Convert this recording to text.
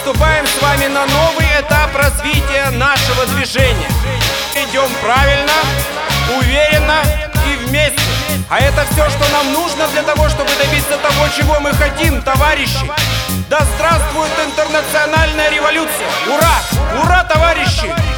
вступаем с вами на новый этап развития нашего движения. Идем правильно, уверенно и вместе. А это все, что нам нужно для того, чтобы добиться того, чего мы хотим, товарищи. Да здравствует интернациональная революция! Ура! Ура, товарищи!